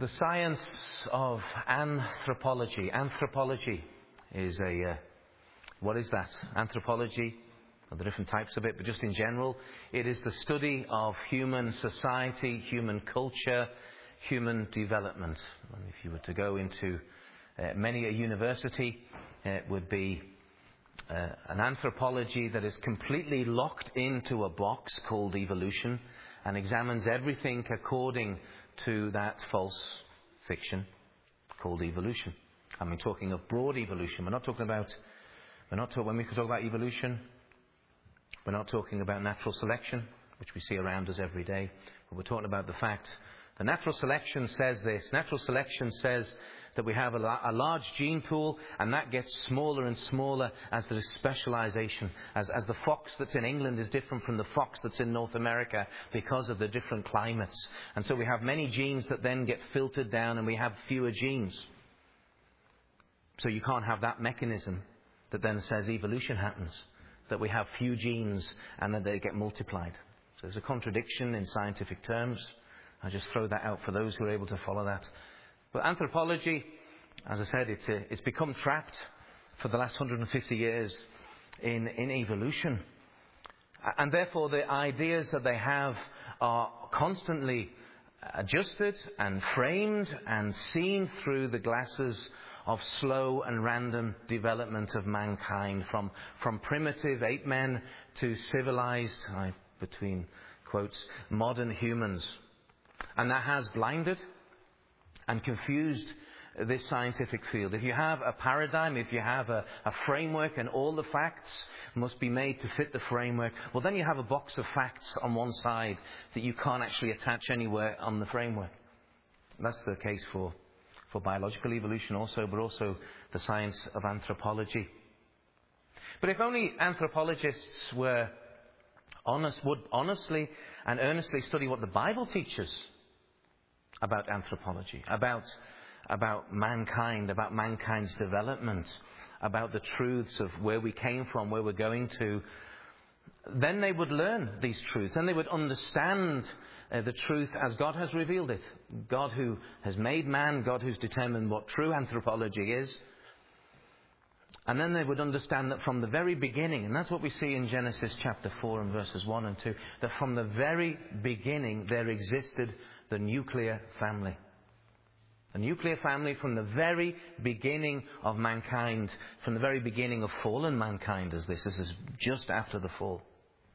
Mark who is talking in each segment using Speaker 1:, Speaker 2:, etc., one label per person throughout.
Speaker 1: The science of anthropology. Anthropology is what is that? Anthropology, or the different types of it, but just in general, it is the study of human society, human culture, human development. And if you were to go into many a university, it would be an anthropology that is completely locked into a box called evolution and examines everything according to that false fiction called evolution. And we're talking of broad evolution. When we talk about evolution, we're not talking about natural selection, which we see around us every day. But we're talking about the fact that natural selection says this. Natural selection says that we have a large gene pool, and that gets smaller and smaller as there is specialization. As the fox that's in England is different from the fox that's in North America because of the different climates. And so we have many genes that then get filtered down, and we have fewer genes. So you can't have that mechanism that then says evolution happens, that we have few genes and then they get multiplied. So there's a contradiction in scientific terms. I just throw that out for those who are able to follow that. But anthropology, as I said, it's become trapped for the last 150 years in evolution. And therefore the ideas that they have are constantly adjusted and framed and seen through the glasses of slow and random development of mankind, from primitive ape men to civilized, between quotes, modern humans. And that has blinded and confused this scientific field. If you have a paradigm, if you have a framework and all the facts must be made to fit the framework, well then you have a box of facts on one side that you can't actually attach anywhere on the framework. And that's the case for biological evolution also, but also the science of anthropology. But if only anthropologists would honestly and earnestly study what the Bible teaches about anthropology, about mankind, about mankind's development, about the truths of where we came from, where we're going to, then they would learn these truths, and they would understand the truth as God has revealed it. God who has made man, God who's determined what true anthropology is. And then they would understand that from the very beginning, and that's what we see in Genesis chapter 4 and verses 1 and 2, that from the very beginning there existed the nuclear family. A nuclear family from the very beginning of mankind, from the very beginning of fallen mankind as this. This is just after the fall.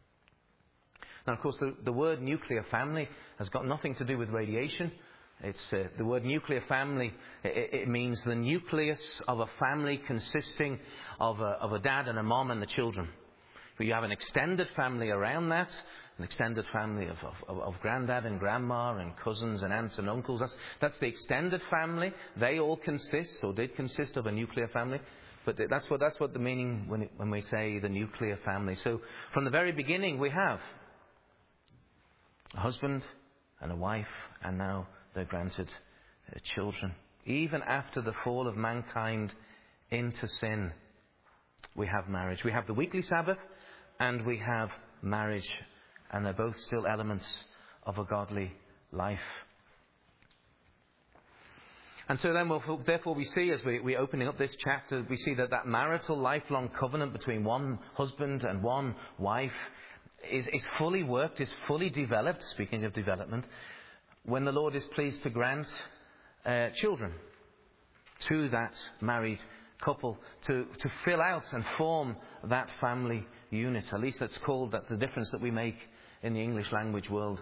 Speaker 1: Now, of course, the word nuclear family has got nothing to do with radiation. It's the word nuclear family. It means the nucleus of a family consisting of a dad and a mom and the children. But you have an extended family around that, an extended family of granddad and grandma and cousins and aunts and uncles. That's the extended family. They all consist, or did consist, of a nuclear family. But that's what the meaning when we say the nuclear family. So from the very beginning we have a husband and a wife, and now they're granted children. Even after the fall of mankind into sin, we have marriage. We have the weekly Sabbath and we have marriage, and they're both still elements of a godly life. And so then, therefore, we see, as we're opening up this chapter, we see that marital lifelong covenant between one husband and one wife is fully worked, is fully developed, speaking of development, when the Lord is pleased to grant children to that married couple to fill out and form that family unit. At least that's the difference that we make in the English language world.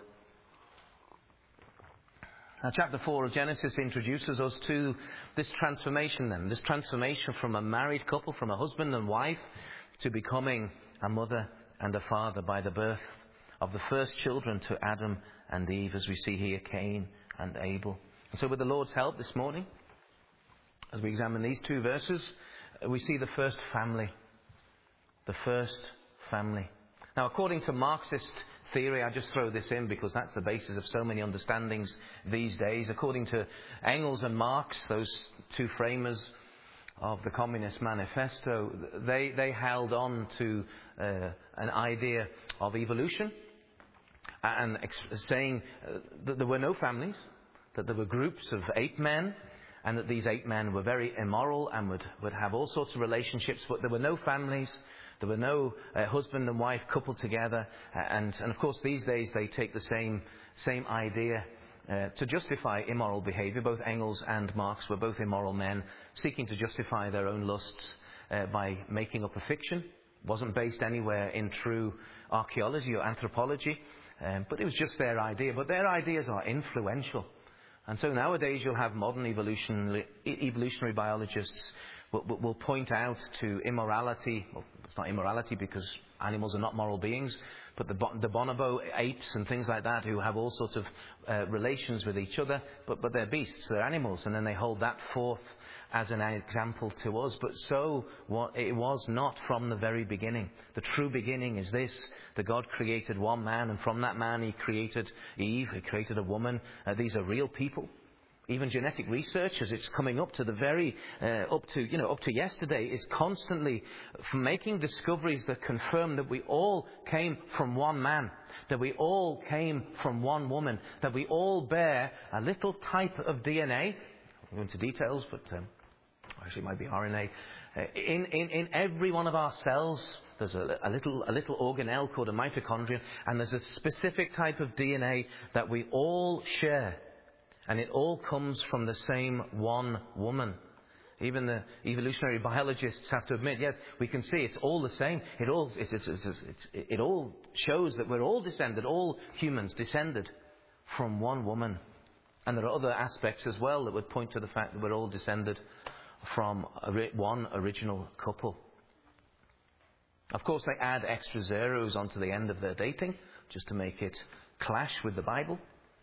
Speaker 1: Now, chapter 4 of Genesis introduces us to this transformation then. This transformation from a married couple, from a husband and wife, to becoming a mother and a father by the birth of the first children to Adam and Eve, as we see here, Cain and Abel. And so with the Lord's help this morning, as we examine these two verses, we see the first family. The first family. Now, according to Marxist theory, I just throw this in because that's the basis of so many understandings these days. According to Engels and Marx, those two framers of the Communist Manifesto, they held on to an idea of evolution and saying that there were no families. that there were groups of 8 men, and that these 8 men were very immoral and would have all sorts of relationships, but there were no families. There were no husband and wife coupled together. And of course, these days they take the same idea to justify immoral behavior. Both Engels and Marx were both immoral men seeking to justify their own lusts by making up a fiction. It wasn't based anywhere in true archaeology or anthropology, but it was just their idea. But their ideas are influential. And so nowadays you'll have modern evolutionary biologists will point out to immorality. Well, it's not immorality because animals are not moral beings, but the bonobo apes and things like that who have all sorts of relations with each other, but they're beasts, they're animals, and then they hold that forth as an example to us. But so it was not from the very beginning. The true beginning is this: that God created one man, and from that man He created Eve. He created a woman. These are real people. Even genetic research, as it's coming up to the very up to yesterday, is constantly making discoveries that confirm that we all came from one man, that we all came from one woman, that we all bear a little type of DNA. I'll go into details, but actually it might be RNA. In every one of our cells, there's a little organelle called a mitochondrion, and there's a specific type of DNA that we all share. And it all comes from the same one woman. Even the evolutionary biologists have to admit, yes, we can see it's all the same. It all shows that we're all descended, all humans descended from one woman. And there are other aspects as well that would point to the fact that we're all descended from one original couple. Of course, they add extra zeros onto the end of their dating just to make it clash with the Bible.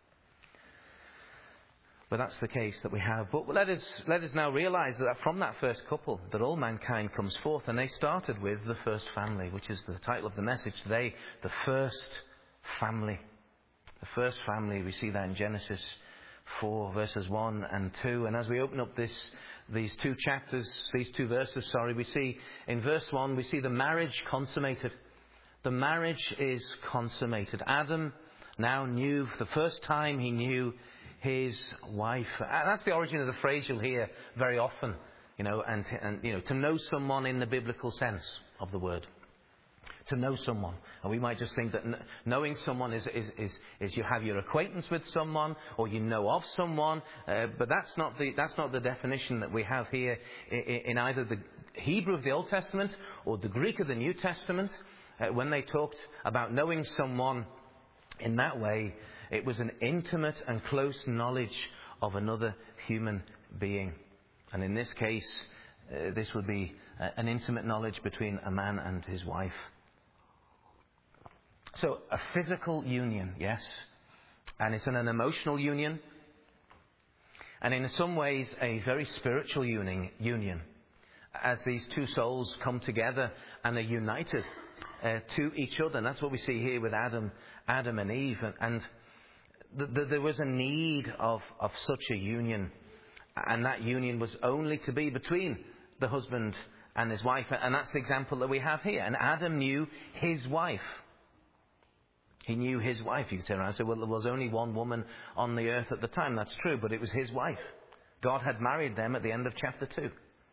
Speaker 1: But that's the case that we have. But let us now realize that from that first couple, that all mankind comes forth. And they started with the first family, which is the title of the message today, the first family. The first family, we see that in Genesis 4, verses 1 and 2. And as we open up these two verses, we see in verse 1, we see the marriage consummated. The marriage is consummated. Adam now knew, for the first time he knew his wife. And that's the origin of the phrase you'll hear very often, and to know someone in the biblical sense of the word. To know someone. And we might just think that knowing someone is you have your acquaintance with someone, or you know of someone, but that's not the definition that we have here in either the Hebrew of the Old Testament or the Greek of the New Testament. When they talked about knowing someone in that way, it was an intimate and close knowledge of another human being. And in this case, this would be an intimate knowledge between a man and his wife. So, a physical union, yes. And it's an emotional union. And in some ways, a very spiritual union. As these two souls come together and are united to each other. And that's what we see here with Adam and Eve. And there was a need of such a union, and that union was only to be between the husband and his wife, and that's the example that we have here. And Adam knew his wife. He knew his wife. You could turn around and say, well, there was only one woman on the earth at the time. That's true, but it was his wife. God had married them at the end of chapter 2.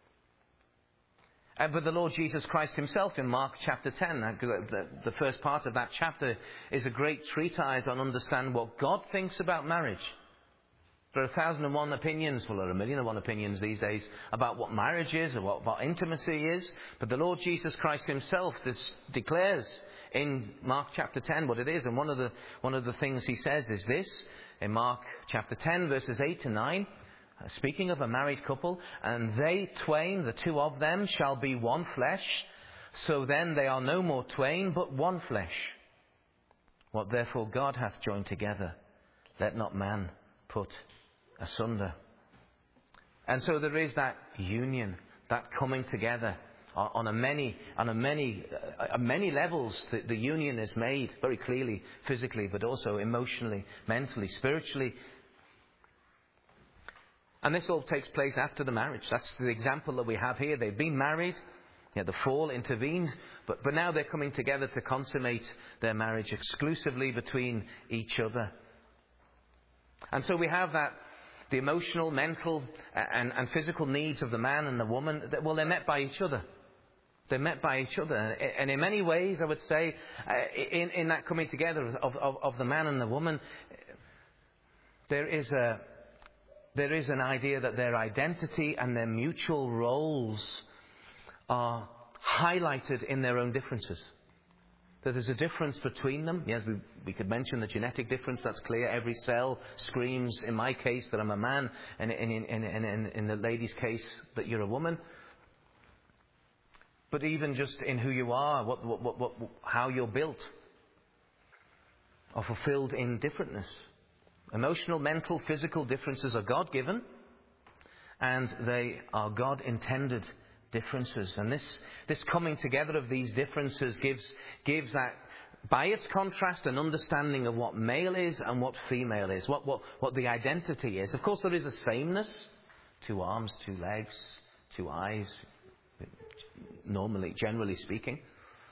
Speaker 1: But the Lord Jesus Christ himself in Mark chapter 10, the first part of that chapter is a great treatise on understanding what God thinks about marriage. There are 1,001 opinions, well, there are 1,001 opinions these days about what marriage is and what intimacy is. But the Lord Jesus Christ himself declares in Mark chapter 10 what it is. And one of the things he says is this, in Mark chapter 10, verses 8 to 9. Speaking of a married couple, and they twain, the two of them, shall be one flesh. So then they are no more twain, but one flesh. What therefore God hath joined together, let not man put asunder. And so there is that union, that coming together on many levels. The union is made very clearly, physically, but also emotionally, mentally, spiritually. And this all takes place after the marriage. That's the example that we have here. They've been married. The fall intervened. But now they're coming together to consummate their marriage exclusively between each other. And so we have The emotional, mental, and physical needs of the man and the woman, well, they're met by each other. They're met by each other. And in many ways, I would say, in that coming together of the man and the woman, there is an idea that their identity and their mutual roles are highlighted in their own differences. That there's a difference between them. Yes, we could mention the genetic difference. That's clear. Every cell screams, in my case, that I'm a man, and in the lady's case, that you're a woman. But even just in who you are, how you're built, are fulfilled in differentness. Emotional, mental, physical differences are God-given, and they are God-intended differences. And this coming together of these differences gives that, by its contrast, an understanding of what male is and what female is, what the identity is. Of course, there is a sameness: 2 arms, 2 legs, 2 eyes, normally, generally speaking.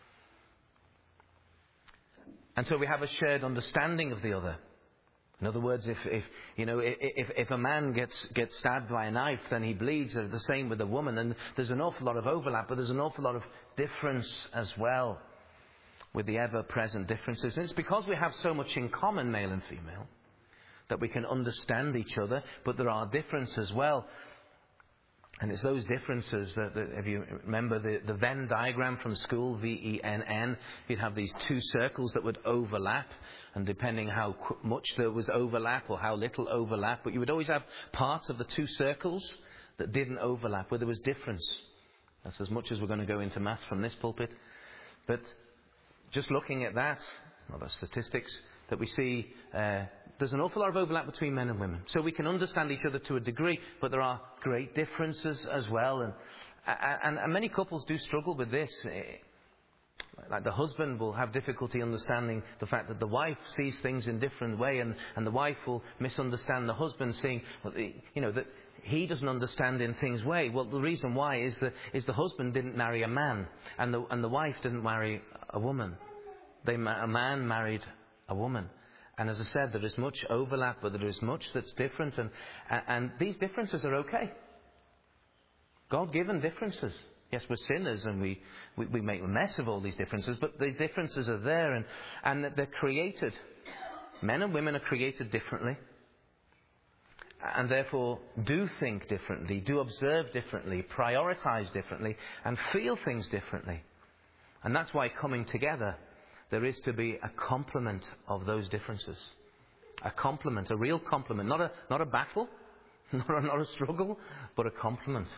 Speaker 1: And so we have a shared understanding of the other. In other words, if a man gets stabbed by a knife, then he bleeds. The same with a woman. And there's an awful lot of overlap, but there's an awful lot of difference as well, with the ever-present differences. And it's because we have so much in common, male and female, that we can understand each other. But there are differences as well. And it's those differences that if you remember the Venn diagram from school, VENN, you'd have these 2 circles that would overlap, and depending how much there was overlap or how little overlap, but you would always have parts of the 2 circles that didn't overlap, where there was difference. That's as much as we're going to go into maths from this pulpit. But just looking at that, not the statistics, that we see there's an awful lot of overlap between men and women. So we can understand each other to a degree, but there are great differences as well. And many couples do struggle with this. Like the husband will have difficulty understanding the fact that the wife sees things in a different way, and the wife will misunderstand the husband, seeing that he doesn't understand in things way. Well, the reason why is the husband didn't marry a man, and the wife didn't marry a woman. A man married a woman. And as I said, there is much overlap, but there is much that's different. And these differences are okay. God-given differences. Yes, we're sinners and we make a mess of all these differences, but the differences are there, and they're created. Men and women are created differently, and therefore do think differently, do observe differently, prioritize differently, and feel things differently. And that's why coming together, there is to be a complement of those differences. A complement, a real complement. Not a battle, not a struggle, but a complement.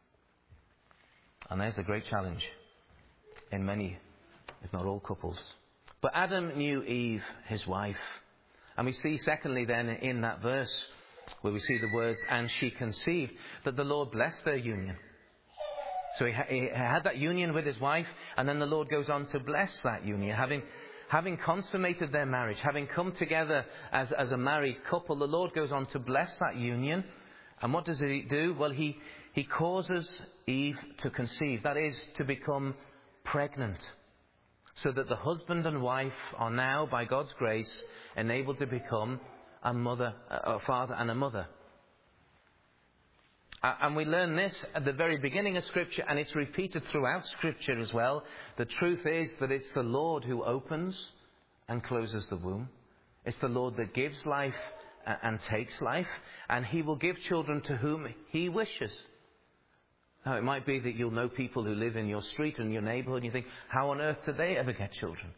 Speaker 1: And there's a great challenge in many, if not all, couples. But Adam knew Eve, his wife. And we see, secondly, then, in that verse, where we see the words, "and she conceived," that the Lord blessed their union. So he had that union with his wife, and then the Lord goes on to bless that union. Having consummated their marriage, having come together as a married couple, the Lord goes on to bless that union. And what does he do? Well, he causes Eve to conceive. That is, to become pregnant. So that the husband and wife are now, by God's grace, enabled to become a father and a mother. And we learn this at the very beginning of Scripture, and it's repeated throughout Scripture as well. The truth is that it's the Lord who opens and closes the womb. It's the Lord that gives life and takes life, and He will give children to whom He wishes. Now, it might be that you'll know people who live in your street and your neighbourhood, and you think, how on earth did they ever get children?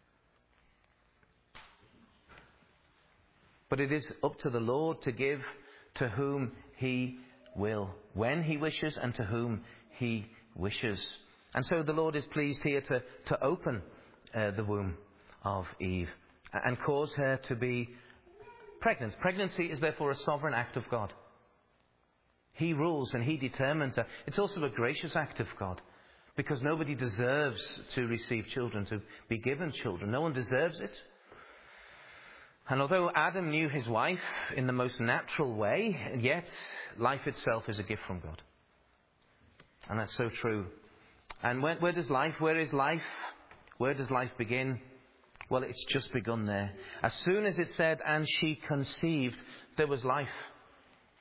Speaker 1: But it is up to the Lord to give to whom He will, when He wishes and to whom He wishes. And so the Lord is pleased here to open the womb of Eve and cause her to be pregnant. Pregnancy is therefore a sovereign act of God. He rules and He determines that. It's also a gracious act of God, because nobody deserves to receive children, to be given children. No one deserves it. And although Adam knew his wife in the most natural way, yet life itself is a gift from God. And that's so true. And where is life? Where does life begin? Well, it's just begun there. As soon as it said, "and she conceived," there was life.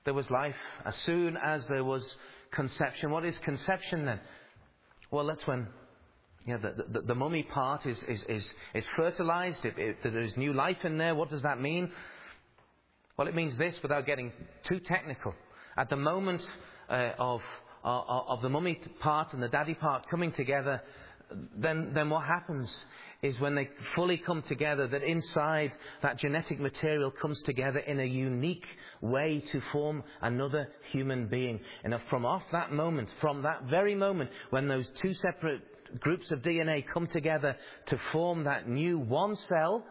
Speaker 1: there was life. As soon as there was conception. What is conception then? Well, that's when the mummy part is fertilized. There is new life in there. What does that mean? Well, it means this, without getting too technical. At the moment of the mummy part and the daddy part coming together, then what happens is when they fully come together, that inside that genetic material comes together in a unique way to form another human being. And from that very moment, when those two separate groups of DNA come together to form that new one cell,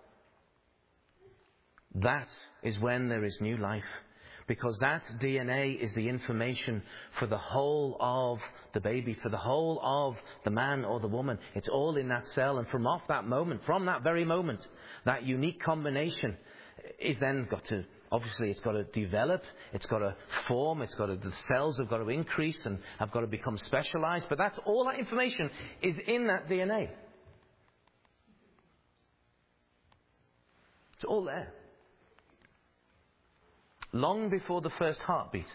Speaker 1: that is when there is new life. Because that DNA is the information for the whole of the baby, for the whole of the man or the woman. It's all in that cell. And from that very moment, that unique combination is then it's got to develop, it's got to form, the cells have got to increase and have got to become specialized. But that's all that information is in that DNA. It's all there. Long before the first heartbeat.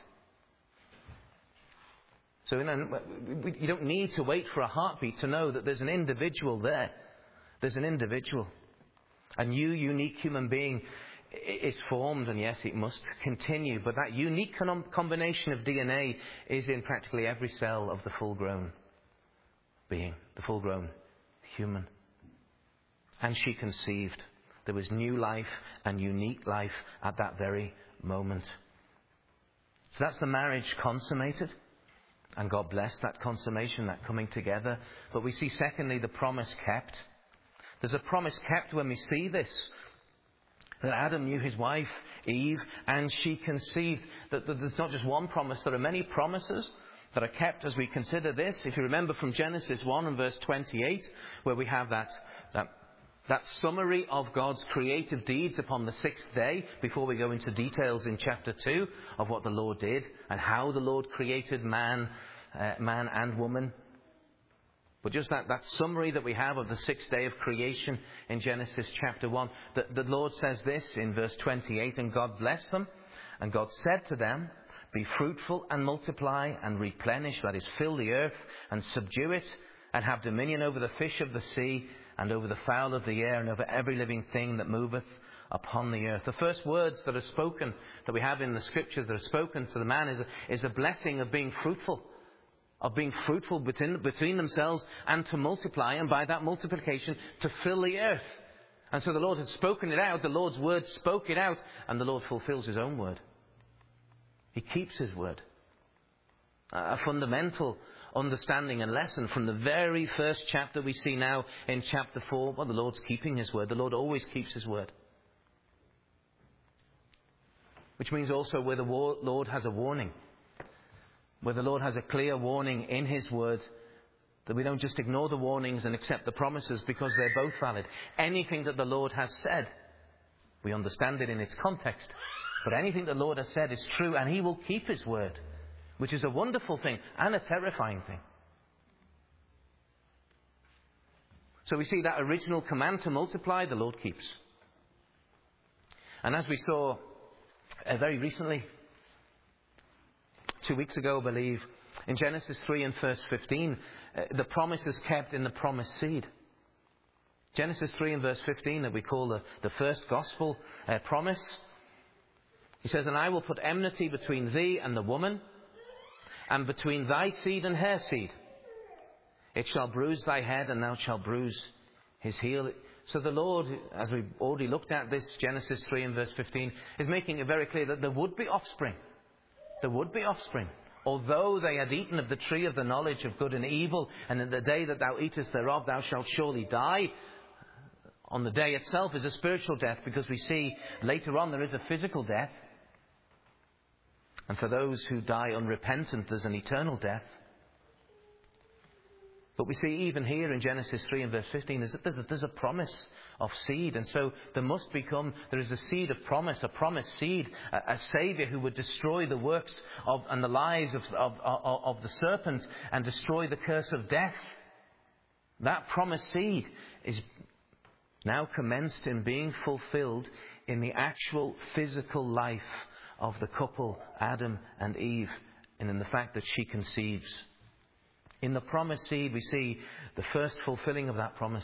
Speaker 1: So you don't need to wait for a heartbeat to know that there's an individual there. There's an individual. A new, unique human being is formed, and yes, it must continue. But that unique combination of DNA is in practically every cell of the full-grown being, the full-grown human. And she conceived. There was new life and unique life at that very moment. So that's the marriage consummated. And God blessed that consummation, that coming together. But we see, secondly, the promise kept. There's a promise kept when we see this. That Adam knew his wife, Eve, and she conceived. That there's not just one promise, there are many promises that are kept as we consider this. If you remember from Genesis 1 and verse 28, where we have that summary of God's creative deeds upon the sixth day, before we go into details in chapter 2 of what the Lord did and how the Lord created man and woman. But just that summary that we have of the sixth day of creation in Genesis chapter 1, the Lord says this in verse 28, and God blessed them, and God said to them, be fruitful and multiply and replenish, that is, fill the earth and subdue it, and have dominion over the fish of the sea, and over the fowl of the air, and over every living thing that moveth upon the earth. The first words that are spoken, that we have in the scriptures that are spoken to the man, is a blessing of being fruitful. Of being fruitful between themselves and to multiply, and by that multiplication to fill the earth. And so the Lord has spoken it out, the Lord's word spoke it out, and the Lord fulfills his own word. He keeps his word. A fundamental understanding and lesson from the very first chapter we see now in chapter 4. Well, the Lord's keeping his word. The Lord always keeps his word. Which means also where the Lord has a warning, where the Lord has a clear warning in his word, that we don't just ignore the warnings and accept the promises because they're both valid. Anything that the Lord has said, we understand it in its context. But anything the Lord has said is true, and he will keep his word, which is a wonderful thing and a terrifying thing. So we see that original command to multiply, the Lord keeps. And as we saw very recently, 2 weeks ago, I believe, in Genesis 3 and verse 15, the promise is kept in the promised seed. Genesis 3 and verse 15, that we call the first gospel promise. He says, and I will put enmity between thee and the woman, and between thy seed and her seed. It shall bruise thy head, and thou shalt bruise his heel. So the Lord, as we've already looked at this, Genesis 3 and verse 15, is making it very clear that there would be offspring. There would be offspring. Although they had eaten of the tree of the knowledge of good and evil, and in the day that thou eatest thereof thou shalt surely die. On the day itself is a spiritual death, because we see later on there is a physical death. And for those who die unrepentant, there's an eternal death. But we see even here in Genesis 3 and verse 15 is that there's a promise of seed. And so there is a seed of promise, a promised seed, a Saviour who would destroy the works and the lies of the serpent and destroy the curse of death. That promised seed is now commenced in being fulfilled in the actual physical life of the couple, Adam and Eve, and in the fact that she conceives. In the promised seed, we see the first fulfilling of that promise.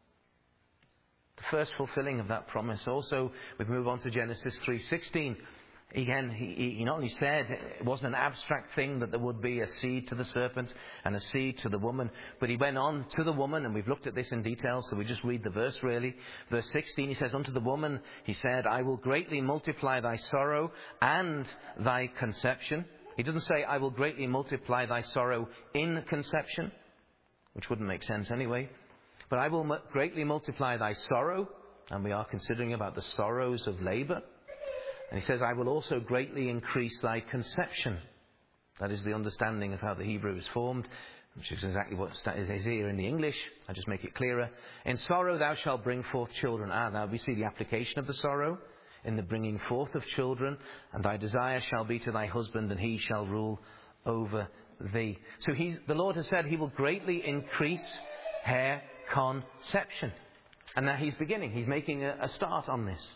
Speaker 1: The first fulfilling of that promise. Also, we move on to Genesis 3:16. Again, he not only said it wasn't an abstract thing that there would be a seed to the serpent and a seed to the woman, but he went on to the woman, and we've looked at this in detail, so we just read the verse really. Verse 16, he says, unto the woman, he said, I will greatly multiply thy sorrow and thy conception. He doesn't say, I will greatly multiply thy sorrow in conception, which wouldn't make sense anyway. But I will greatly multiply thy sorrow, and we are considering about the sorrows of labour. And he says, I will also greatly increase thy conception. That is the understanding of how the Hebrew is formed, which is exactly what is here in the English. I'll just make it clearer. In sorrow thou shalt bring forth children. Now we see the application of the sorrow in the bringing forth of children. And thy desire shall be to thy husband, and he shall rule over thee. So the Lord has said he will greatly increase her conception. And now he's beginning. He's making a start on this.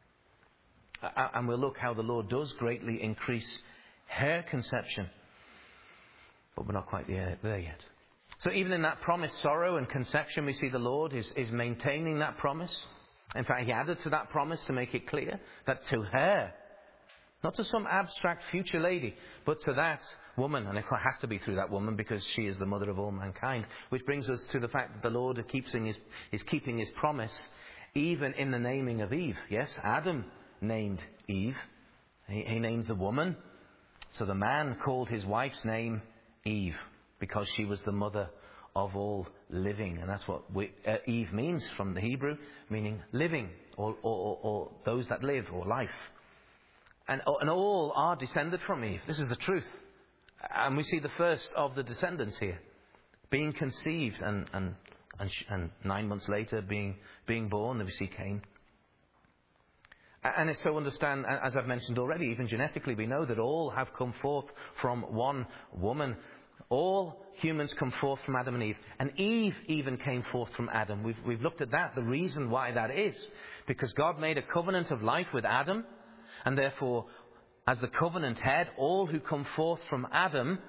Speaker 1: And we'll look how the Lord does greatly increase her conception. But we're not quite there yet. So even in that promised sorrow and conception, we see the Lord is maintaining that promise. In fact, he added to that promise to make it clear that to her, not to some abstract future lady, but to that woman, and it has to be through that woman because she is the mother of all mankind, which brings us to the fact that the Lord is keeping his promise even in the naming of Eve. Yes, Adam named Eve. He named the woman. So the man called his wife's name Eve because she was the mother of all living. And that's what Eve means from the Hebrew, meaning living or those that live or life. And all are descended from Eve. This is the truth. And we see the first of the descendants here being conceived and 9 months later being born. We see Cain. And it's so understand, as I've mentioned already, even genetically, we know that all have come forth from one woman. All humans come forth from Adam and Eve. And Eve even came forth from Adam. We've looked at that, the reason why that is. Because God made a covenant of life with Adam. And therefore, as the covenant head, all who come forth from Adam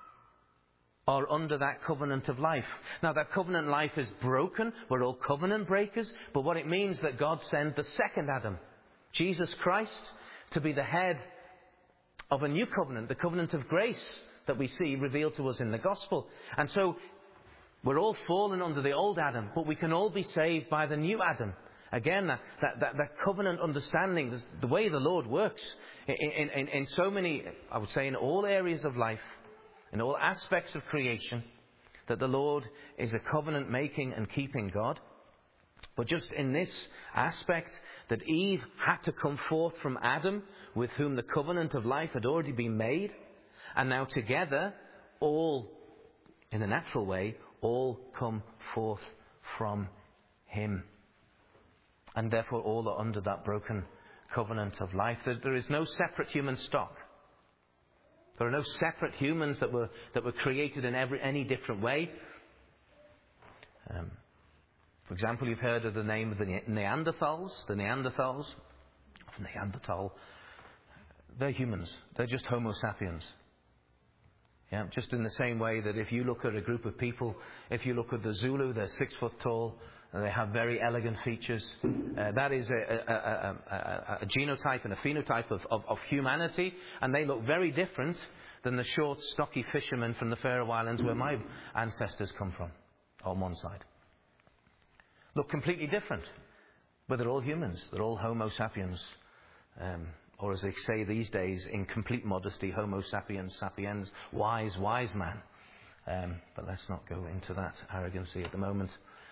Speaker 1: are under that covenant of life. Now, that covenant life is broken. We're all covenant breakers. But what it means that God sent the second Adam, Jesus Christ, to be the head of a new covenant, the covenant of grace that we see revealed to us in the gospel. And so we're all fallen under the old Adam, but we can all be saved by the new Adam. Again, that covenant understanding, the way the Lord works in so many, I would say in all areas of life, in all aspects of creation, that the Lord is a covenant making and keeping God. But just in this aspect, that Eve had to come forth from Adam, with whom the covenant of life had already been made. And now together, all, in a natural way, all come forth from him. And therefore all are under that broken covenant of life. There is no separate human stock. There are no separate humans that were created in any different way. For example, you've heard of the name of the Neanderthals. The Neanderthals, Neanderthal, they're humans. They're just Homo sapiens. Yeah, just in the same way that if you look at a group of people, if you look at the Zulu, they're 6 foot tall, and they have very elegant features. That is a genotype and a phenotype of humanity, and they look very different than the short, stocky fishermen from the Faroe Islands where my ancestors come from, on one side. Look completely different, but they're all humans. They're all Homo sapiens, or as they say these days, in complete modesty, Homo sapiens sapiens, wise man. But let's not go into that arrogancy at the moment.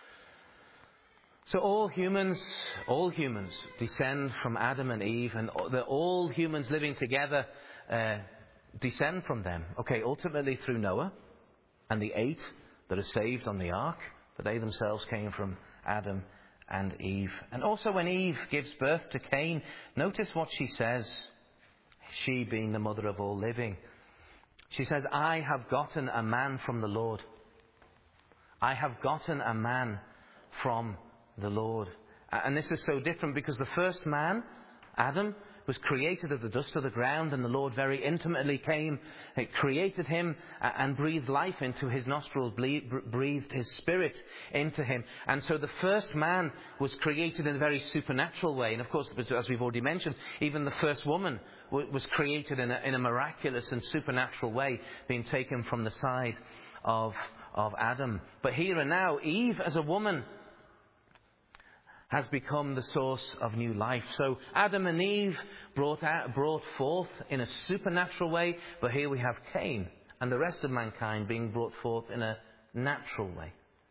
Speaker 1: So all humans descend from Adam and Eve, and all humans living together descend from them. Okay, ultimately through Noah and the 8 that are saved on the ark, but they themselves came from Adam and Eve. And also when Eve gives birth to Cain, notice what she says, she being the mother of all living. She says, I have gotten a man from the Lord. I have gotten a man from the Lord. And this is so different because the first man, Adam, was created of the dust of the ground, and the Lord very intimately came, created him, and breathed life into his nostrils, breathed his spirit into him. And so the first man was created in a very supernatural way. And of course, as we've already mentioned, even the first woman was created in a miraculous and supernatural way, being taken from the side of Adam. But here and now, Eve as a woman has become the source of new life. So Adam and Eve brought forth in a supernatural way, but here we have Cain and the rest of mankind being brought forth in a natural way.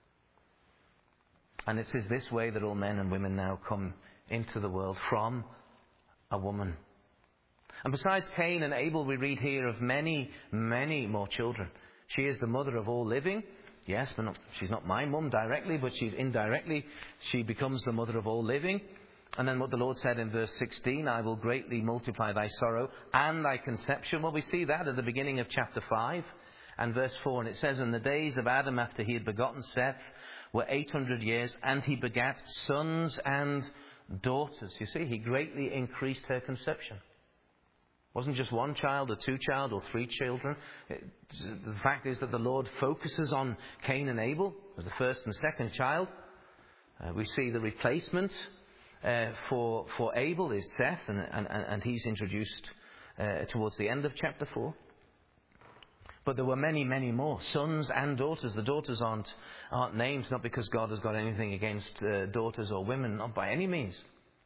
Speaker 1: And it is this way that all men and women now come into the world, from a woman. And besides Cain and Abel, we read here of many, many more children. She is the mother of all living. Yes, but she's not my mum directly, but she's indirectly. She becomes the mother of all living. And then what the Lord said in verse 16, I will greatly multiply thy sorrow and thy conception. Well, we see that at the beginning of chapter 5 and verse 4. And it says, in the days of Adam after he had begotten Seth were 800 years, and he begat sons and daughters. You see, he greatly increased her conception. It wasn't just one child or two child or three children. The fact is that the Lord focuses on Cain and Abel as the first and second child. We see the replacement for Abel is Seth, and he's introduced towards the end of chapter 4. But there were many, many more sons and daughters. The daughters aren't named, not because God has got anything against daughters or women, not by any means.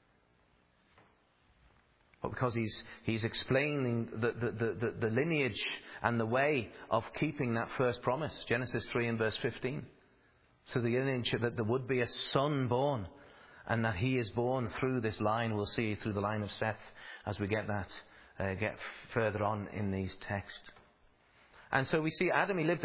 Speaker 1: But because he's explaining the lineage and the way of keeping that first promise. Genesis 3 and verse 15. So the lineage that there would be a son born, and that he is born through this line, we'll see through the line of Seth as we get further on in these texts. And so we see Adam, he lived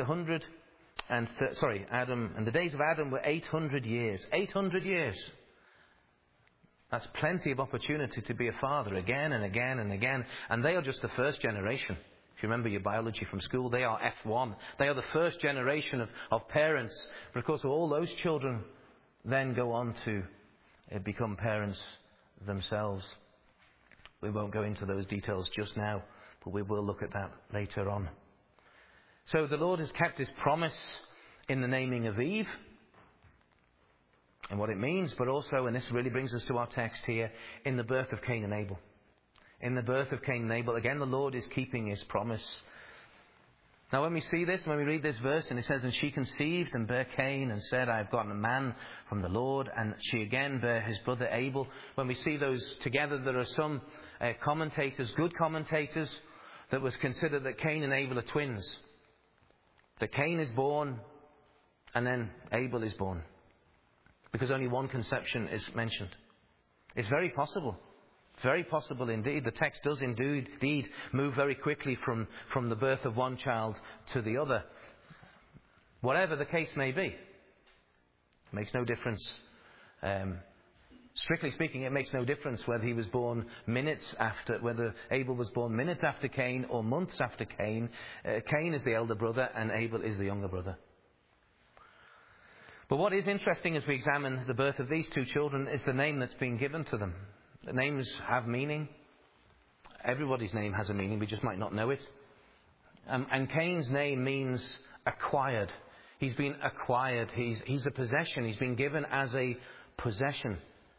Speaker 1: Adam, and the days of Adam were 800 years. 800 years. That's plenty of opportunity to be a father again and again and again. And they are just the first generation. If you remember your biology from school, they are F1. They are the first generation of parents. But of course, all those children then go on to become parents themselves. We won't go into those details just now, but we will look at that later on. So the Lord has kept his promise in the naming of Eve and what it means, but also, and this really brings us to our text here, in the birth of Cain and Abel. In the birth of Cain and Abel, again, the Lord is keeping his promise. Now, when we see this, when we read this verse, and it says, and she conceived and bare Cain and said, I have gotten a man from the Lord, and she again bare his brother Abel. When we see those together, there are some commentators, good commentators, that was considered that Cain and Abel are twins. That Cain is born, and then Abel is born. Because only one conception is mentioned. It's very possible. Very possible indeed. The text does indeed move very quickly from the birth of one child to the other. Whatever the case may be. It makes no difference. Strictly speaking, it makes no difference whether he was born whether Abel was born minutes after Cain or months after Cain. Cain is the elder brother and Abel is the younger brother. But what is interesting as we examine the birth of these two children is the name that's been given to them. The names have meaning. Everybody's name has a meaning, we just might not know it. And Cain's name means acquired. He's been acquired. He's a possession. He's been given as a possession.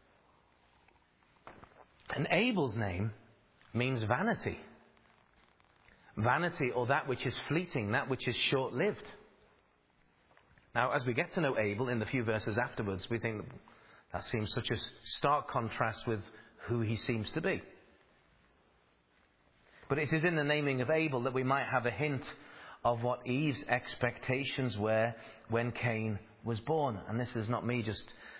Speaker 1: And Abel's name means vanity. Vanity, or that which is fleeting, that which is short-lived. Now, as we get to know Abel in the few verses afterwards, we think that seems such a stark contrast with who he seems to be. But it is in the naming of Abel that we might have a hint of what Eve's expectations were when Cain was born. And this is not me just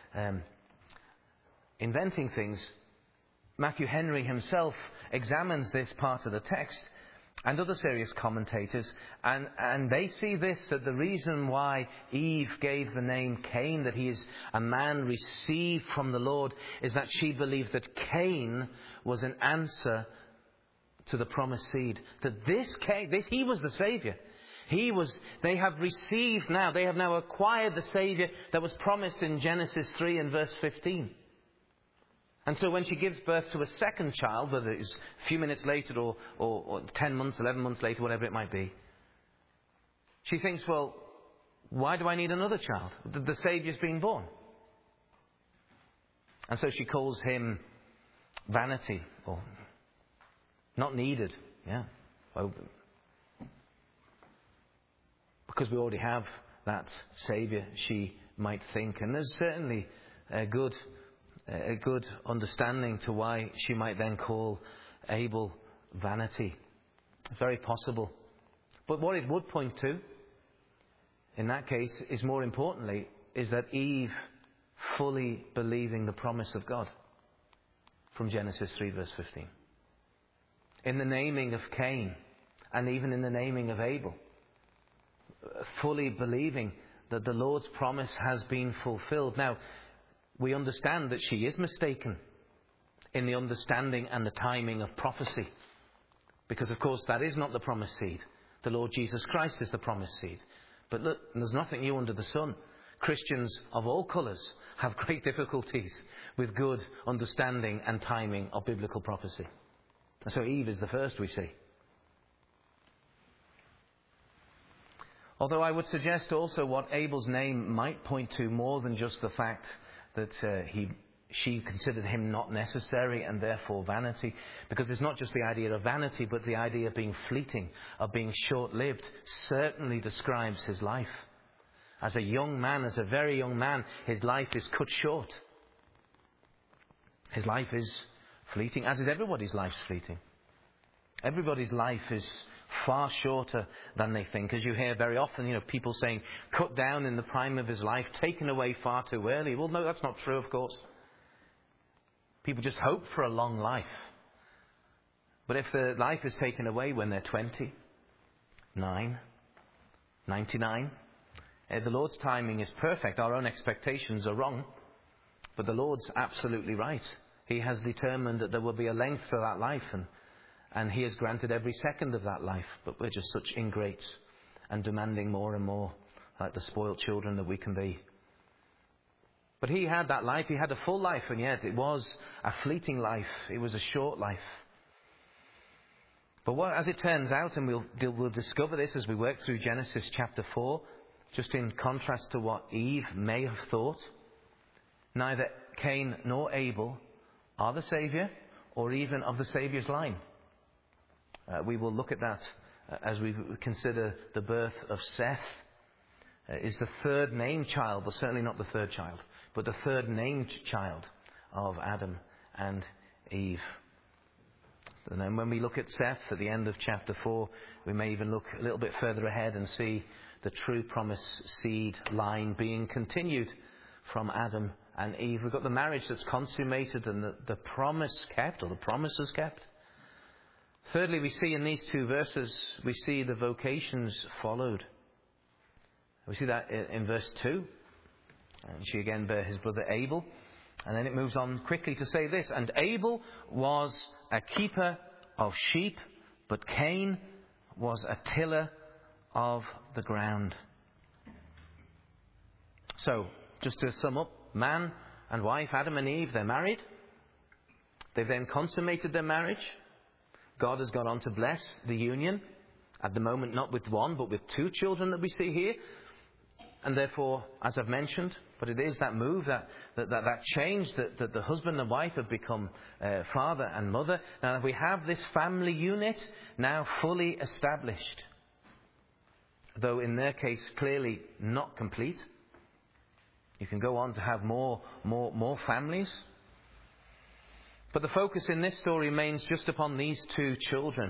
Speaker 1: inventing things. Matthew Henry himself examines this part of the text, and other serious commentators, and they see this, that the reason why Eve gave the name Cain, that he is a man received from the Lord, is that she believed that Cain was an answer to the promised seed. That he was the Saviour. They have now acquired the Saviour that was promised in Genesis 3 and verse 15. And so when she gives birth to a second child, whether it's a few minutes later or 10 months, 11 months later, whatever it might be, she thinks, well, why do I need another child? The Saviour's been born. And so she calls him vanity, or not needed. Yeah. Well, because we already have that Saviour, she might think. And there's certainly a good understanding to why she might then call Abel vanity. Very possible. But what it would point to, in that case, is more importantly, is that Eve fully believing the promise of God from Genesis 3 verse 15. In the naming of Cain, and even in the naming of Abel, fully believing that the Lord's promise has been fulfilled. Now, we understand that she is mistaken in the understanding and the timing of prophecy. Because, of course, that is not the promised seed. The Lord Jesus Christ is the promised seed. But look, there's nothing new under the sun. Christians of all colours have great difficulties with good understanding and timing of biblical prophecy. And so Eve is the first we see. Although I would suggest also what Abel's name might point to more than just the fact that she considered him not necessary and therefore vanity. Because it's not just the idea of vanity, but the idea of being fleeting, of being short-lived, certainly describes his life. As a young man, as a very young man, his life is cut short. His life is fleeting, as is everybody's life's fleeting. Everybody's life is far shorter than they think. As you hear very often, people saying, cut down in the prime of his life, taken away far too early. Well, no, that's not true, of course. People just hope for a long life. But if the life is taken away when they're 20, 9, 99, the Lord's timing is perfect. Our own expectations are wrong. But the Lord's absolutely right. He has determined that there will be a length to that life, and He has granted every second of that life. But we're just such ingrates and demanding more and more, like the spoiled children that we can be. But He had that life. He had a full life, and yet it was a fleeting life. It was a short life. But as it turns out, and we'll discover this as we work through Genesis chapter 4, just in contrast to what Eve may have thought, neither Cain nor Abel are the Saviour, or even of the Saviour's line. We will look at that as we consider the birth of Seth. Is the third named child, but certainly not the third child, but the third named child of Adam and Eve. And then when we look at Seth at the end of chapter 4, we may even look a little bit further ahead and see the true promised seed line being continued from Adam and Eve. We've got the marriage that's consummated and the promise kept, or the promises kept. Thirdly, we see in these two verses, we see the vocations followed. We see that in verse 2. And she again bare his brother Abel. And then it moves on quickly to say this. And Abel was a keeper of sheep, but Cain was a tiller of the ground. So, just to sum up, man and wife, Adam and Eve, they're married. They've then consummated their marriage. God has gone on to bless the union. At the moment, not with one, but with two children that we see here. And therefore, as I've mentioned, but it is that move, that change, that the husband and wife have become father and mother. Now we have this family unit now fully established. Though in their case, clearly not complete. You can go on to have more families. But the focus in this story remains just upon these two children.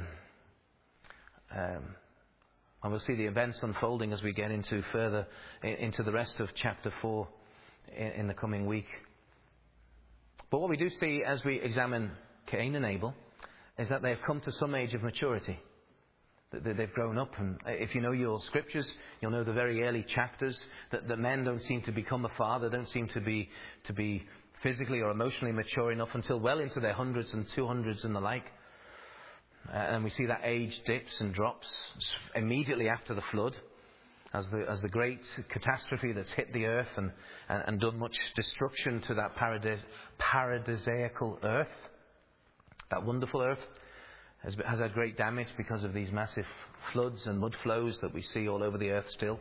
Speaker 1: And we'll see the events unfolding as we get into further into the rest of chapter 4 in the coming week. But what we do see as we examine Cain and Abel is that they've come to some age of maturity. That they've grown up. And if you know your scriptures, you'll know the very early chapters that the men don't seem to become a father, don't seem to be physically or emotionally mature enough until well into their hundreds and 200s and the like. And we see that age dips and drops immediately after the flood. as the great catastrophe that's hit the earth and done much destruction to that paradisiacal earth, that wonderful earth, has had great damage because of these massive floods and mud flows that we see all over the earth still.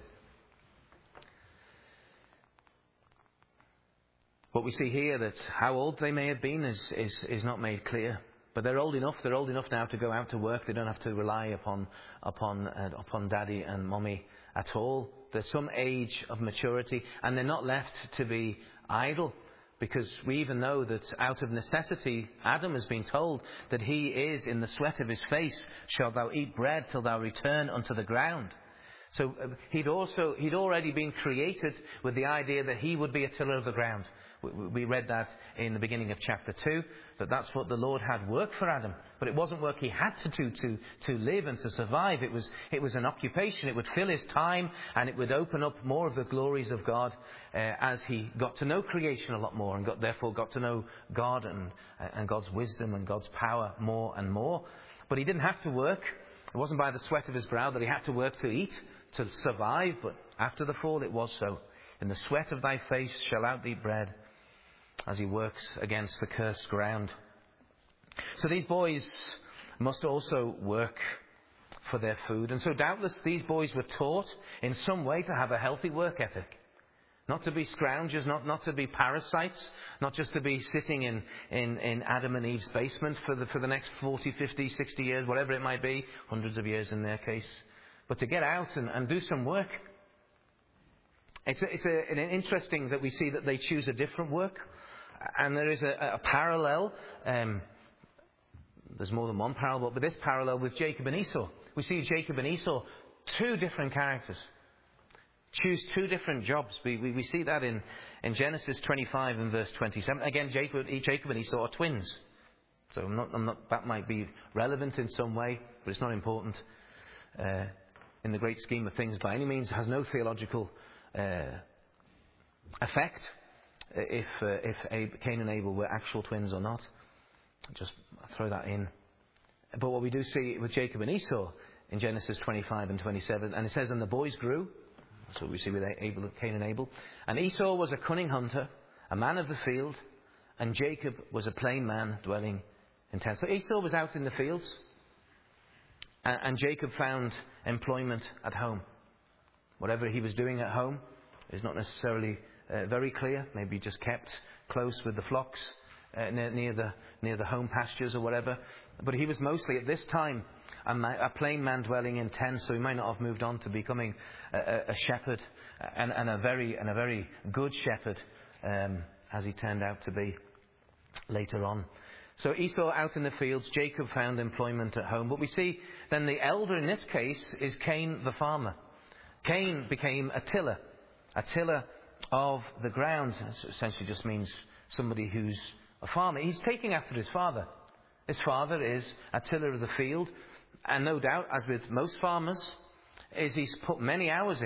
Speaker 1: What we see here, that how old they may have been is not made clear. But they're old enough. They're old enough now to go out to work. They don't have to rely upon daddy and mommy at all. There's some age of maturity, and they're not left to be idle, because we even know that out of necessity, Adam has been told that he is in the sweat of his face shalt thou eat bread till thou return unto the ground. So he'd already been created with the idea that he would be a tiller of the ground. We read that in the beginning of chapter 2, that's what the Lord had worked for Adam. But it wasn't work he had to do to live and to survive. It was an occupation. It would fill his time, and it would open up more of the glories of God as he got to know creation a lot more, and therefore got to know God and God's wisdom and God's power more and more. But he didn't have to work. It wasn't by the sweat of his brow that he had to work to eat, to survive. But after the fall it was so. In the sweat of thy face shall thou eat bread, as he works against the cursed ground. So these boys must also work for their food. And so doubtless these boys were taught in some way to have a healthy work ethic. Not to be scroungers, not to be parasites, not just to be sitting in Adam and Eve's basement for the next 40, 50, 60 years, whatever it might be, hundreds of years in their case. But to get out and do some work. It's interesting that we see that they choose a different work. And there is a parallel. There's more than one parallel, but this parallel with Jacob and Esau. We see Jacob and Esau, two different characters, choose two different jobs. We see that in Genesis 25 and verse 27. Again, Jacob and Esau are twins. So I'm not, that might be relevant in some way, but it's not important in the great scheme of things by any means. It has no theological effect. If Cain and Abel were actual twins or not. Just throw that in. But what we do see with Jacob and Esau in Genesis 25 and 27, and it says, and the boys grew. That's what we see with Cain and Abel. And Esau was a cunning hunter, a man of the field, and Jacob was a plain man dwelling in tents. So Esau was out in the fields, and Jacob found employment at home. Whatever he was doing at home is not necessarily very clear. Maybe just kept close with the flocks near the home pastures or whatever. But he was mostly at this time a plain man dwelling in tents. So he might not have moved on to becoming a shepherd and a very good shepherd as he turned out to be later on. So Esau out in the fields, Jacob found employment at home. But we see then the elder in this case is Cain the farmer. Cain became a tiller of the ground. It essentially just means somebody who's a farmer. He's taking after his father. His father is a tiller of the field, and no doubt, as with most farmers, he's put many hours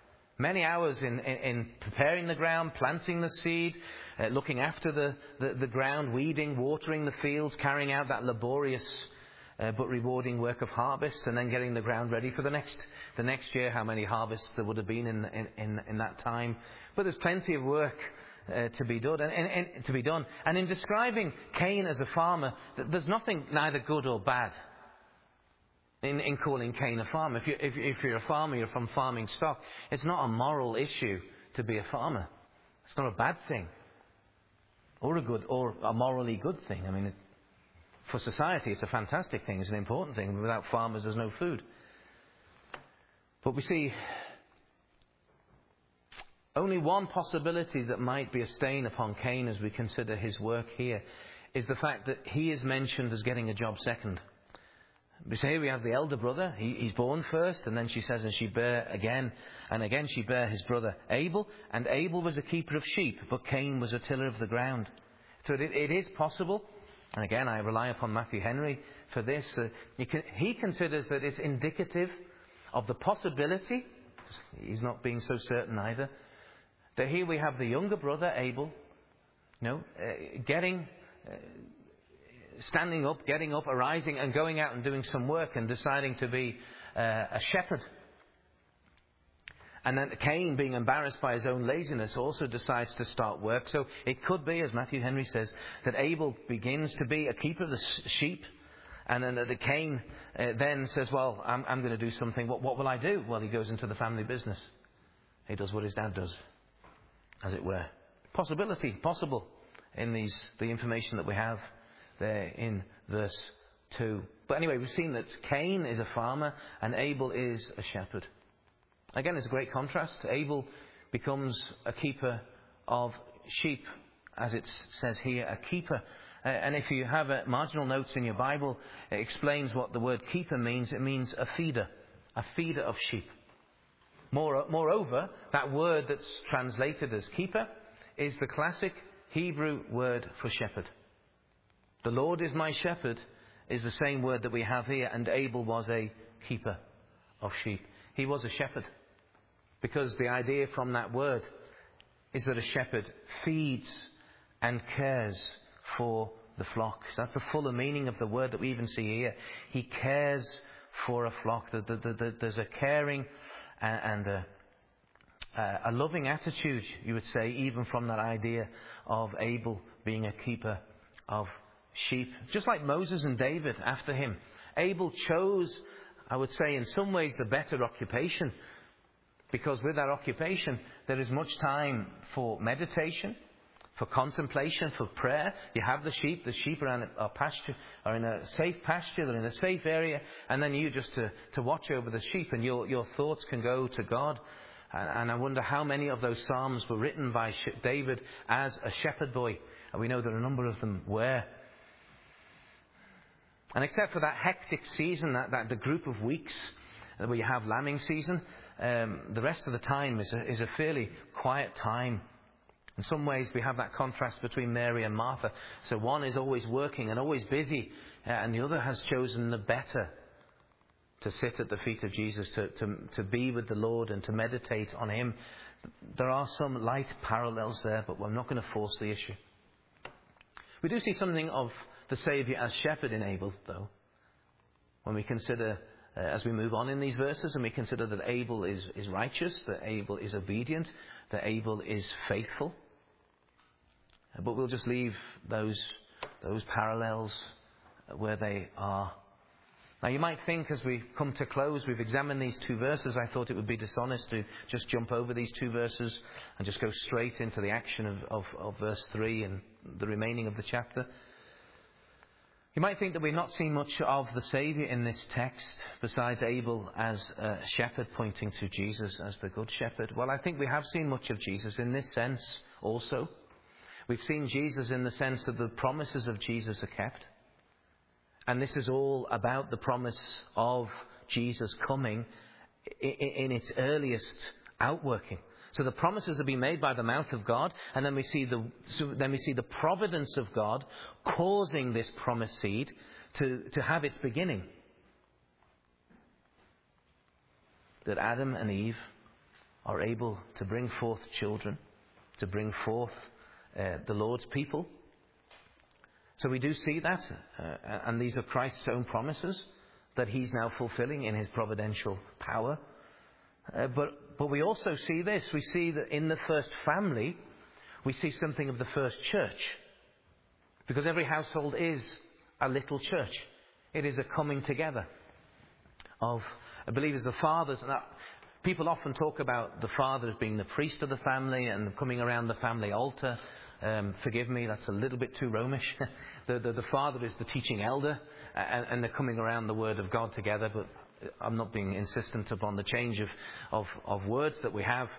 Speaker 1: in preparing the ground, planting the seed, looking after the ground, weeding, watering the fields, carrying out that laborious but rewarding work of harvest, and then getting the ground ready for the next year. How many harvests there would have been in that time? But there's plenty of work to be done. And in describing Cain as a farmer, there's nothing neither good or bad in calling Cain a farmer. If you're a farmer, you're from farming stock. It's not a moral issue to be a farmer. It's not a bad thing, or a morally good thing. I mean, for society, it's a fantastic thing. It's an important thing. Without farmers, there's no food. But we see only one possibility that might be a stain upon Cain as we consider his work here is the fact that he is mentioned as getting a job second. We say here we have the elder brother. He's born first, and then she says, and she bare again, and again she bare his brother Abel, and Abel was a keeper of sheep, but Cain was a tiller of the ground. So it is possible, and again I rely upon Matthew Henry for this. He considers that it's indicative of the possibility, he's not being so certain either, that here we have the younger brother Abel, standing up, getting up, arising and going out and doing some work and deciding to be a shepherd. And then Cain, being embarrassed by his own laziness, also decides to start work. So it could be, as Matthew Henry says, that Abel begins to be a keeper of the sheep. And then the Cain then says, well, I'm going to do something. What will I do? Well, he goes into the family business. He does what his dad does, as it were. Possible in the information that we have there in verse 2. But anyway, we've seen that Cain is a farmer and Abel is a shepherd. Again, it's a great contrast. Abel becomes a keeper of sheep, as it says here, a keeper. And if you have marginal notes in your Bible, it explains what the word keeper means. It means a feeder of sheep. Moreover, that word that's translated as keeper is the classic Hebrew word for shepherd. The Lord is my shepherd is the same word that we have here, and Abel was a keeper of sheep. He was a shepherd, because the idea from that word is that a shepherd feeds and cares for the flock. So that's the fuller meaning of the word that we even see here. He cares for a flock. There's a caring and a loving attitude, you would say, even from that idea of Abel being a keeper of sheep. Just like Moses and David after him. Abel chose, I would say, in some ways the better occupation, because with that occupation there is much time for meditation, for contemplation, for prayer. You have the sheep are in a safe pasture, they're in a safe area, and then you just to watch over the sheep, and your thoughts can go to God. And I wonder how many of those psalms were written by David as a shepherd boy. And we know that a number of them were. And except for that hectic season, that the group of weeks where you have lambing season, the rest of the time is a fairly quiet time. In some ways we have that contrast between Mary and Martha. So one is always working and always busy, and the other has chosen the better, to sit at the feet of Jesus, to be with the Lord and to meditate on Him. There are some light parallels there, but we're not going to force the issue. We do see something of the Saviour as shepherd in Abel, though, when we consider, as we move on in these verses, and we consider that Abel is righteous, that Abel is obedient, that Abel is faithful. But we'll just leave those parallels where they are. Now you might think, as we come to close, we've examined these two verses, I thought it would be dishonest to just jump over these two verses and just go straight into the action of verse 3 and the remaining of the chapter. You might think that we're not seeing much of the Saviour in this text, besides Abel as a shepherd pointing to Jesus as the good shepherd. Well, I think we have seen much of Jesus in this sense also. We've seen Jesus in the sense that the promises of Jesus are kept. And this is all about the promise of Jesus coming in its earliest outworking. So the promises have been made by the mouth of God, and then we see the providence of God causing this promised seed to have its beginning. That Adam and Eve are able to bring forth children, to bring forth the Lord's people. So we do see that, and these are Christ's own promises that He's now fulfilling in His providential power. But we also see this. We see that in the first family, we see something of the first church. Because every household is a little church. It is a coming together of believers. The fathers, and people often talk about the father as being the priest of the family and coming around the family altar. Forgive me, that's a little bit too Romish. The father is the teaching elder, and they're coming around the Word of God together. But I'm not being insistent upon the change of words that we have.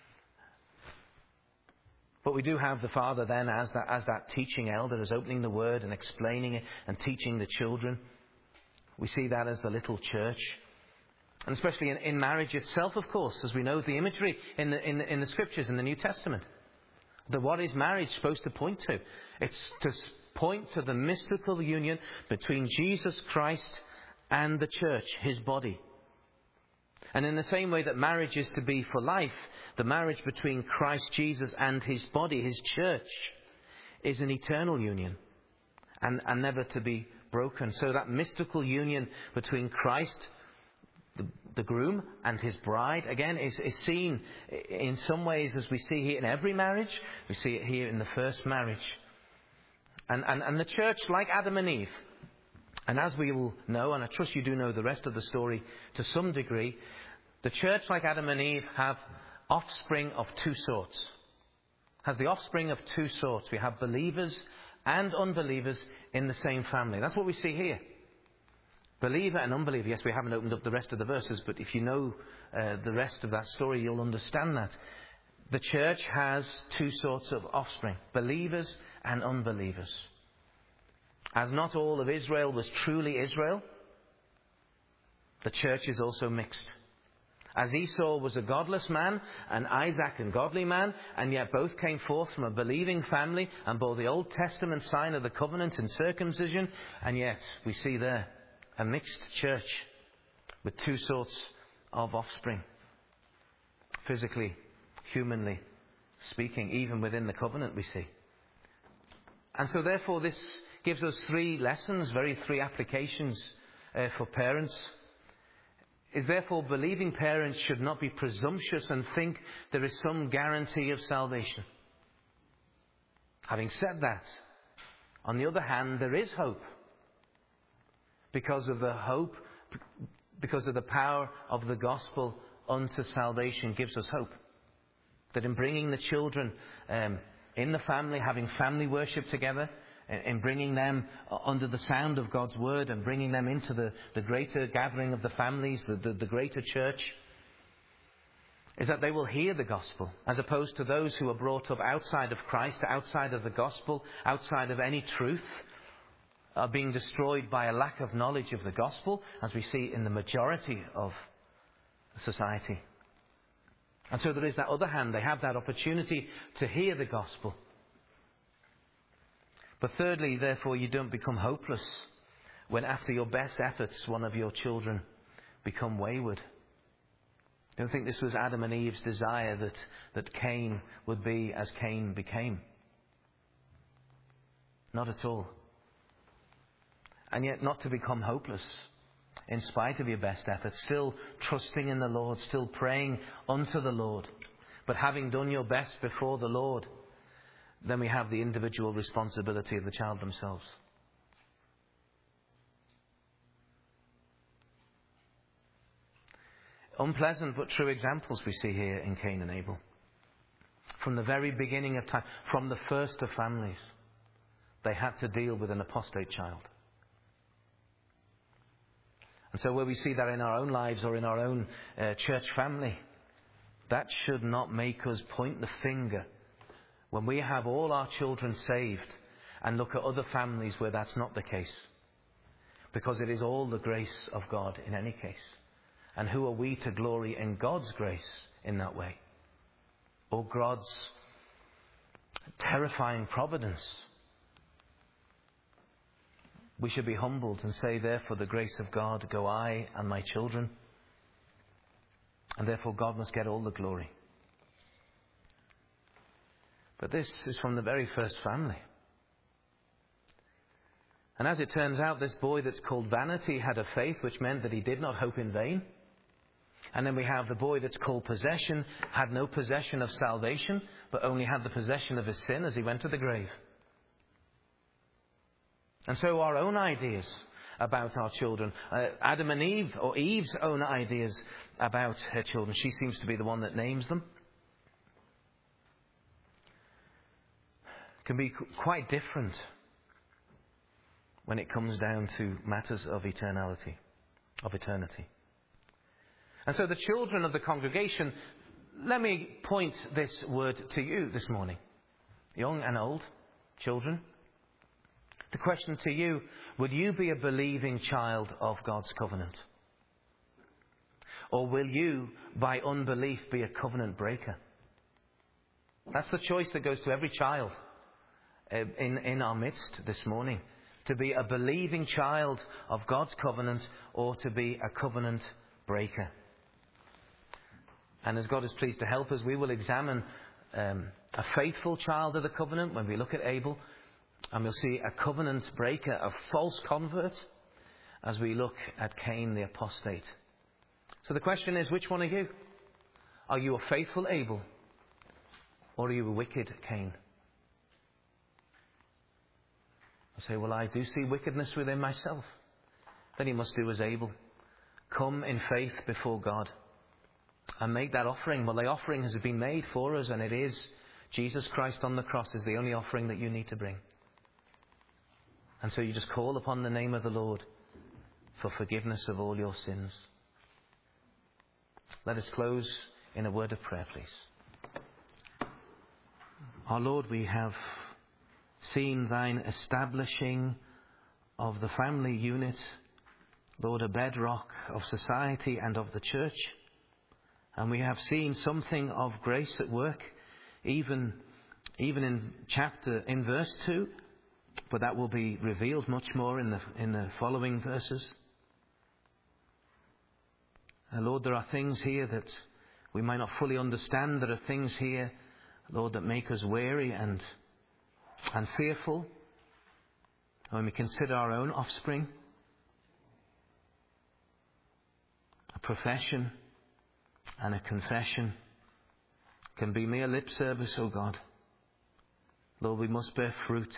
Speaker 1: But we do have the father then as that teaching elder, as opening the Word and explaining it and teaching the children. We see that as the little church. And especially in marriage itself, of course, as we know the imagery in the Scriptures, in the New Testament. That what is marriage supposed to point to? It's to point to the mystical union between Jesus Christ and the church, His body. And in the same way that marriage is to be for life, the marriage between Christ Jesus and His body, His church, is an eternal union and never to be broken. So that mystical union between Christ, the groom and his bride, again, is seen in some ways as we see here in every marriage. We see it here in the first marriage. And the church, like Adam and Eve, and as we will know, and I trust you do know the rest of the story to some degree, the church, like Adam and Eve, have offspring of two sorts. Has the offspring of two sorts. We have believers and unbelievers in the same family. That's what we see here. Believer and unbeliever. Yes, we haven't opened up the rest of the verses, but if you know the rest of that story, you'll understand that. The church has two sorts of offspring. Believers and unbelievers. As not all of Israel was truly Israel, the church is also mixed. As Esau was a godless man and Isaac a godly man, and yet both came forth from a believing family and bore the Old Testament sign of the covenant in circumcision, and yet we see there a mixed church with two sorts of offspring. Physically, humanly speaking, even within the covenant we see. And so therefore this gives us three lessons, three applications for parents. Is therefore believing parents should not be presumptuous and think there is some guarantee of salvation. Having said that, on the other hand, there is hope. Because of the power of the gospel unto salvation gives us hope. That in bringing the children in the family, having family worship together, in bringing them under the sound of God's word and bringing them into the greater gathering of the families, the greater church, is that they will hear the gospel, as opposed to those who are brought up outside of Christ, outside of the gospel, outside of any truth, are being destroyed by a lack of knowledge of the gospel, as we see in the majority of society. And so there is that other hand. They have that opportunity to hear the gospel. But thirdly, therefore, you don't become hopeless when after your best efforts one of your children become wayward. Don't think this was Adam and Eve's desire that Cain would be as Cain became. Not at all. And yet not to become hopeless in spite of your best efforts, still trusting in the Lord, still praying unto the Lord. But having done your best before the Lord, then we have the individual responsibility of the child themselves. Unpleasant but true examples we see here in Cain and Abel. From the very beginning of time, from the first of families, they had to deal with an apostate child. And so where we see that in our own lives or in our own church family, that should not make us point the finger when we have all our children saved and look at other families where that's not the case. Because it is all the grace of God in any case. And who are we to glory in God's grace in that way? Or God's terrifying providence? We should be humbled and say, therefore, the grace of God, go I and my children. And therefore God must get all the glory. But this is from the very first family. And as it turns out, this boy that's called Vanity had a faith which meant that he did not hope in vain. And then we have the boy that's called Possession, had no possession of salvation, but only had the possession of his sin as he went to the grave. And so our own ideas about our children, Adam and Eve, or Eve's own ideas about her children, she seems to be the one that names them, can be quite different when it comes down to matters of eternity. And so the children of the congregation, let me point this word to you this morning. Young and old children. The question to you, will you be a believing child of God's covenant? Or will you, by unbelief, be a covenant breaker? That's the choice that goes to every child in our midst this morning. To be a believing child of God's covenant or to be a covenant breaker. And as God is pleased to help us, we will examine a faithful child of the covenant when we look at Abel. And we'll see a covenant breaker, a false convert, as we look at Cain the apostate. So the question is, which one are you? Are you a faithful Abel, or are you a wicked Cain? I say, well, I do see wickedness within myself. Then you must do as Abel. Come in faith before God and make that offering. Well, the offering has been made for us, and it is Jesus Christ on the cross is the only offering that you need to bring. And so you just call upon the name of the Lord for forgiveness of all your sins. Let us close in a word of prayer, please. Our Lord, we have seen thine establishing of the family unit, Lord, a bedrock of society and of the church. And we have seen something of grace at work, even in verse 2, but that will be revealed much more in the following verses. Lord, there are things here that we might not fully understand. There are things here, Lord, that make us weary and fearful when we consider our own offspring. A profession and a confession can be mere lip service, O God. Lord, we must bear fruit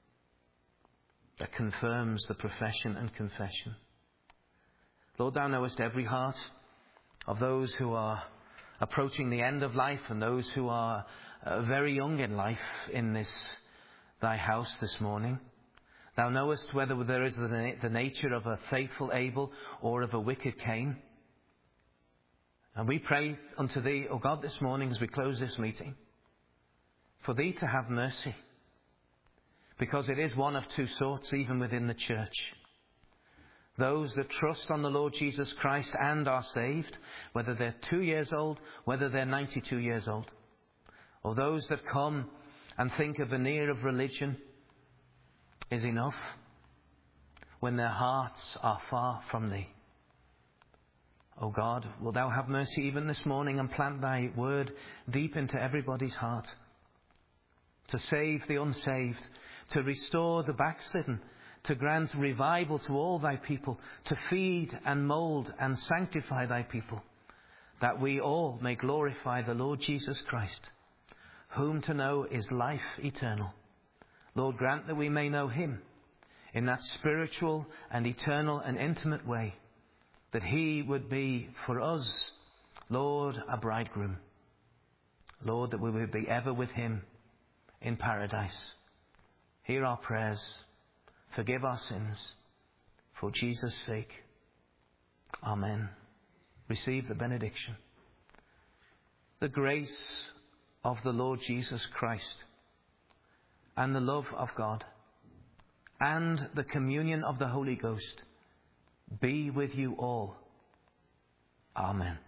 Speaker 1: that confirms the profession and confession. Lord, thou knowest every heart of those who are approaching the end of life and those who are very young in life in this thy house this morning. Thou knowest whether there is the nature of a faithful Abel or of a wicked Cain. And we pray unto thee, O God, this morning as we close this meeting, for thee to have mercy, because it is one of two sorts even within the church. Those that trust on the Lord Jesus Christ and are saved, whether they're 2 years old, whether they're 92 years old, or those that come and think a veneer of religion is enough when their hearts are far from thee. O God, wilt thou have mercy even this morning and plant thy word deep into everybody's heart, to save the unsaved, to restore the backslidden, to grant revival to all thy people, to feed and mould and sanctify thy people, that we all may glorify the Lord Jesus Christ, whom to know is life eternal. Lord, grant that we may know him in that spiritual and eternal and intimate way, that he would be for us, Lord, a bridegroom. Lord, that we would be ever with him in paradise. Hear our prayers. Forgive our sins. For Jesus' sake. Amen. Receive the benediction. The grace of the Lord Jesus Christ and the love of God and the communion of the Holy Ghost be with you all. Amen.